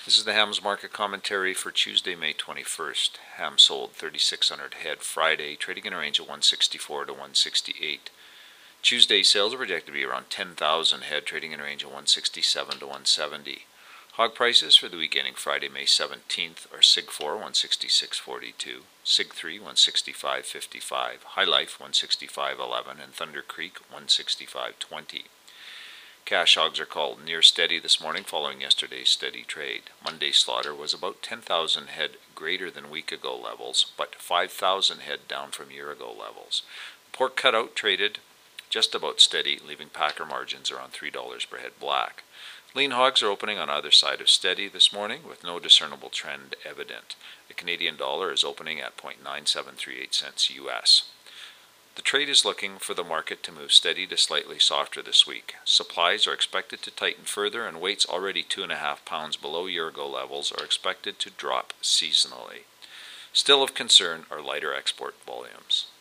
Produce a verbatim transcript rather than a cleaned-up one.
This is the hams market commentary for Tuesday, May twenty-first. Ham sold thirty-six hundred head Friday, trading in a range of one sixty-four to one sixty-eight. Tuesday sales are projected to be around ten thousand head, trading in a range of one sixty-seven to one seventy. Hog prices for the week ending Friday, May seventeenth are S I G four one sixty-six forty-two, S I G three one sixty-five fifty-five, High Life one sixty-five eleven, and Thunder Creek one sixty-five twenty. Cash hogs are called near steady this morning following yesterday's steady trade. Monday slaughter was about ten thousand head greater than week ago levels, but five thousand head down from year ago levels. Pork cutout traded just about steady, leaving packer margins around three dollars per head black. Lean hogs are opening on either side of steady this morning with no discernible trend evident. The Canadian dollar is opening at zero point nine seven three eight cents U S. The trade is looking for the market to move steady to slightly softer this week. Supplies are expected to tighten further, and weights already two and a half pounds below year-ago levels are expected to drop seasonally. Still of concern are lighter export volumes.